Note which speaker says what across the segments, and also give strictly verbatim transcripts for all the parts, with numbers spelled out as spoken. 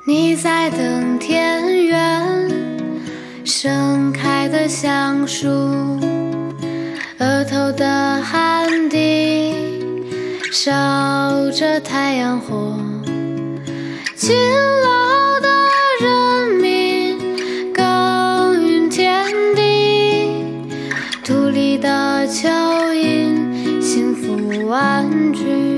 Speaker 1: 你在等田园盛开的橡树，额头的汗滴烧着太阳火，勤劳的人民耕耘天地，土里的蚯蚓幸福安居。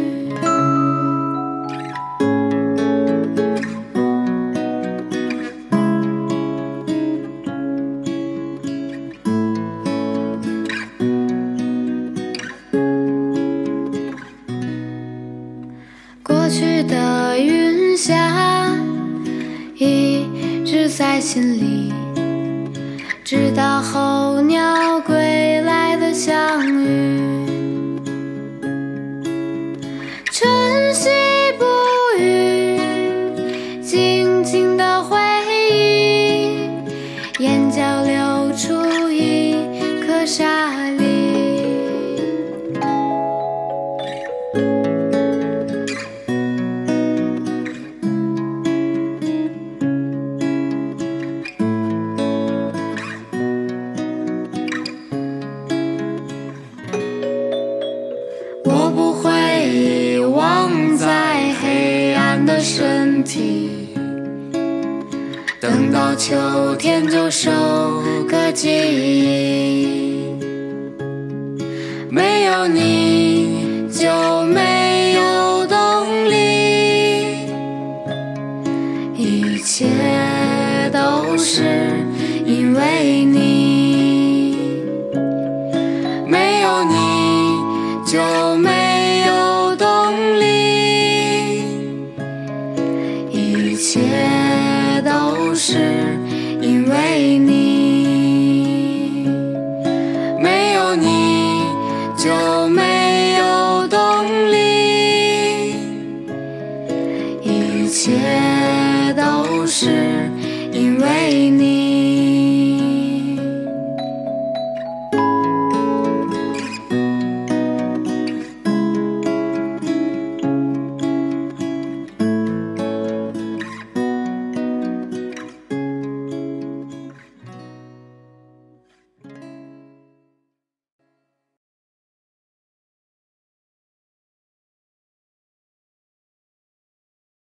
Speaker 1: 过去的云霞一直在心里，直到候鸟归来的相遇。晨曦不语，静静的回忆，眼角流出一颗沙粒。我不会遗忘在黑暗的身体，等到秋天就收割记忆。没有你就没有动力，一切都是因为你，没有你就没有动力，一切都是因为你，没有你就没有动力，一切都是因为你。